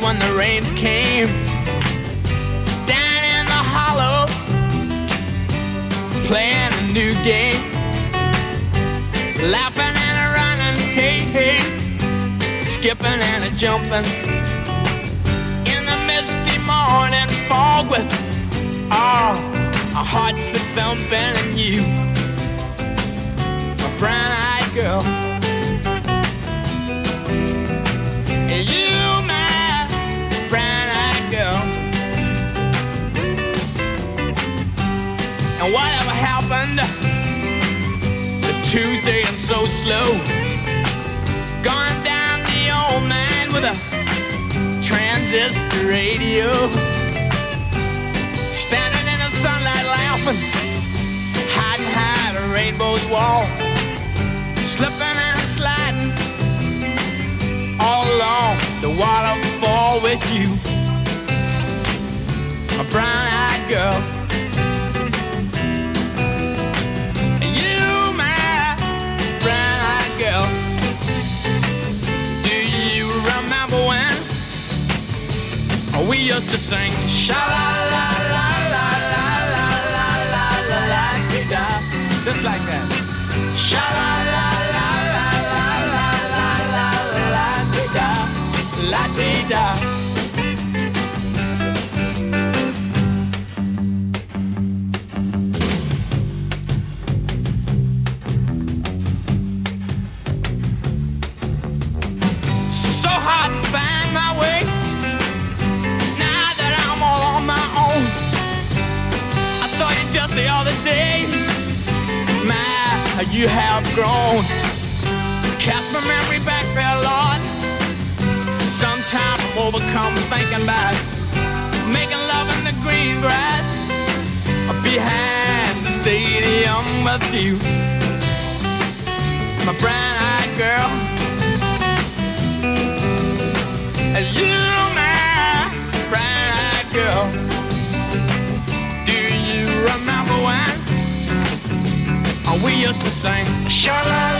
when the rains came. Down in the hollow, playing a new game. Laughing and a running, hey, hey. Skipping and a jumping. In the misty morning fog with our hearts that thumping and you, my brown-eyed girl. You, my brown-eyed girl. And whatever happened to Tuesday and so slow? Gone down the old man with a transistor radio. Standing in the sunlight laughing, hiding behind a rainbow's wall. Slipping and sliding all along the waterfall with you, my brown-eyed girl. You, my brown-eyed girl. Do you remember when we used to sing sha-la-la-la-la-la-la-la-la-la-la-la-la-la-la-la, just like that. Sha-la-la-la-la-la-la-la-la-la-la-la-la-la-la. So hard to find my way now that I'm all on my own. I saw you just the other day. My, you have grown. Cast my memory back there, Lord. Sometimes I'm overcome thinking about making love in the green grass behind the stadium with you, my brown-eyed girl. You, my brown-eyed girl. Do you remember when we used to sing sha-la-la?